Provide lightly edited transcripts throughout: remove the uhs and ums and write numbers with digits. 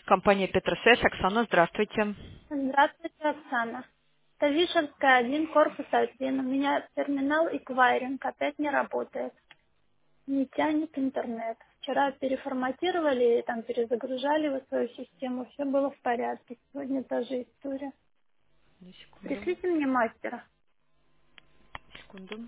Компания Петросвязь. Оксана, здравствуйте. Здравствуйте, Оксана. Это Вишерская, 1, корпус 1. У меня терминал эквайринг опять не работает. Не тянет интернет. Вчера переформатировали, там перезагружали его свою систему. Все было в порядке. Сегодня та же история. Одну секунду. Пришлите мне мастера. Секунду.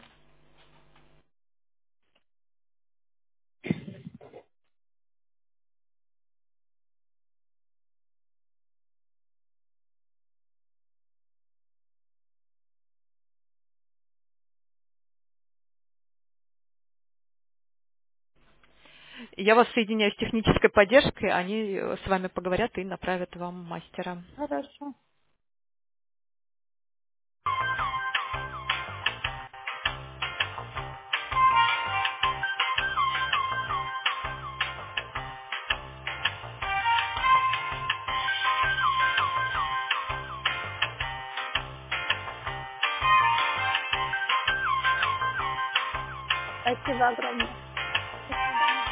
Я вас соединяю с технической поддержкой. Они с вами поговорят и направят вам мастера. Хорошо. Спасибо огромное. До свидания.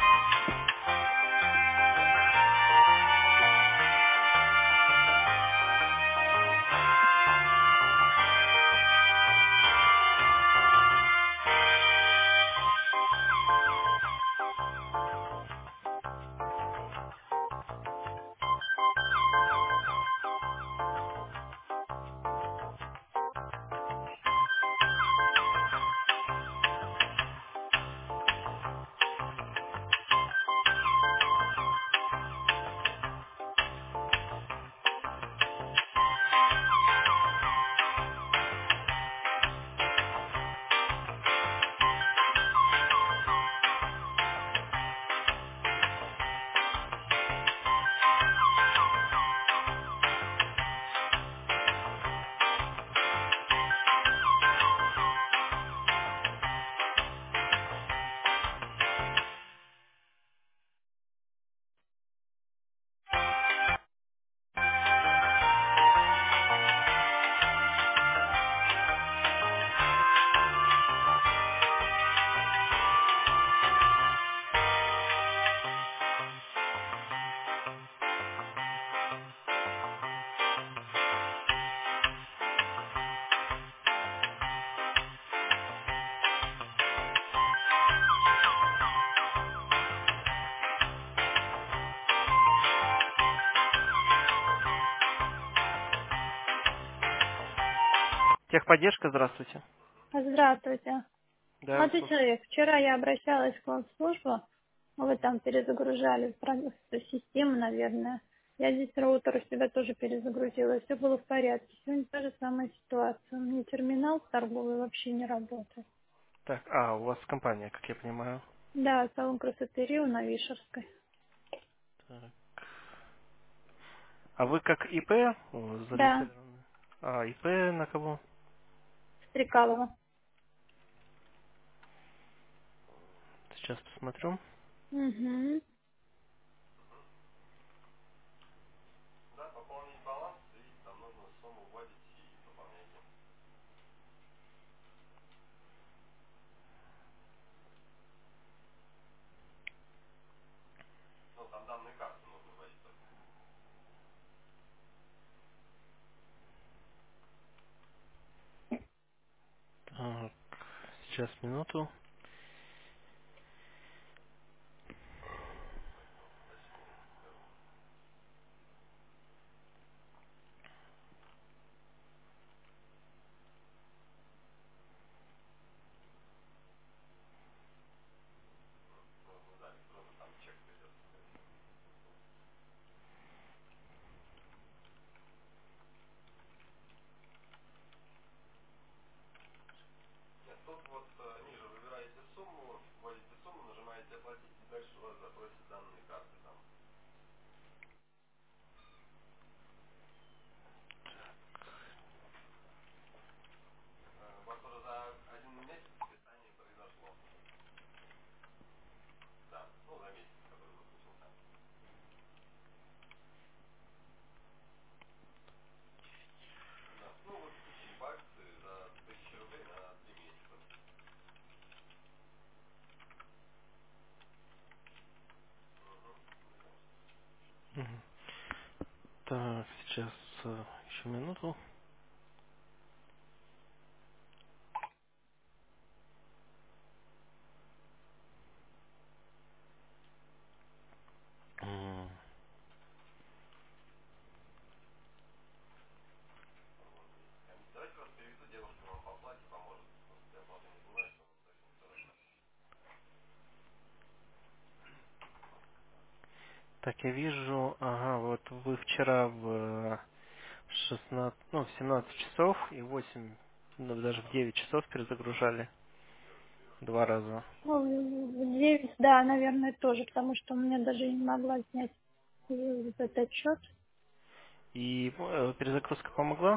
Техподдержка, здравствуйте. Здравствуйте. Да, я вас Молодой слушаю. человек, вчера я обращалась к вам в службу, вы там перезагружали систему, наверное. Я здесь роутер у себя тоже перезагрузила, все было в порядке. Сегодня та же самая ситуация. У меня терминал торговый вообще не работает. Так, у вас компания, как я понимаю. Да, салон красоты Рио на Вишерской. Так. А вы как ИП Да, зарегистрированы? ИП на кого? Стрекалова. Сейчас посмотрю. Угу. Так, сейчас, минуту. Так, сейчас еще минуту. М, Так, я вижу, ага, вот вы вчера в 16, ну, в 17 часов и 8, ну, даже в 9 часов перезагружали 2 раза. Ну, в 9, да, наверное, тоже, потому что у меня даже не могла снять вот этот счет. И перезагрузка помогла?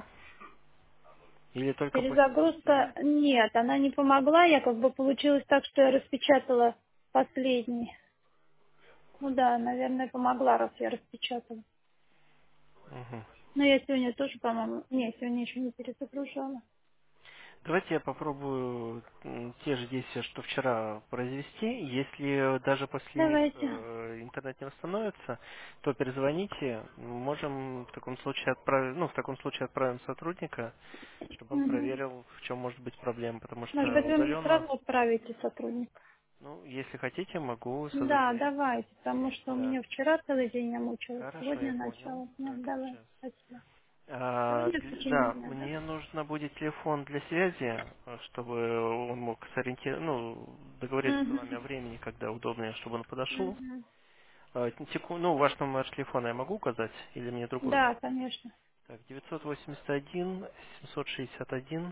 Или только после Перезагрузка, 9? нет, она не помогла. Я как бы получилось так, что я распечатала последний. Ну да, наверное, помогла, раз я распечатала. Мгм. Но я сегодня тоже, по-моему, нет, сегодня еще не перезагружала. Давайте я попробую те же действия, что вчера, произвести. Если даже после них Давайте. интернет не восстановится, то перезвоните. Можем в таком случае отправить, ну, в таком случае отправим сотрудника, чтобы он Мгм. проверил, в чем может быть проблема, потому Может что быть, вы мне удаленно, сразу отправите сотрудника? ну, если хотите, могу Да, созвонить. давайте, потому что у Да. меня вчера целый день я мучилась, Хорошо, я сегодня понял. начало дня. Так, Давай, сейчас. спасибо. А вы мне в течение Да, дня, да? мне нужно будет телефон для связи, чтобы он мог ну, договориться с вами о Угу. времени, когда удобнее, чтобы он подошел. Угу. Ну, ваш номер телефона я могу указать или мне другой? Да, конечно. Так, 981 761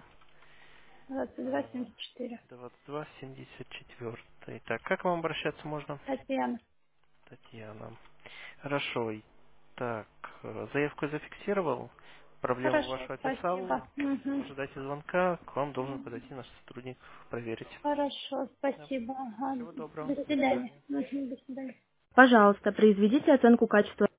22 74. 22 74. Так, как к вам обращаться можно? Татьяна. Татьяна. Хорошо. Так, заявку я зафиксировал, проблему Хорошо, вашу описал. спасибо. Угу. В ожидании звонка к вам должен подойти наш сотрудник проверить. Хорошо, Да. спасибо. Ага. Всего доброго. До До свидания. свидания. Мгм, до свидания. Пожалуйста, произведите оценку качества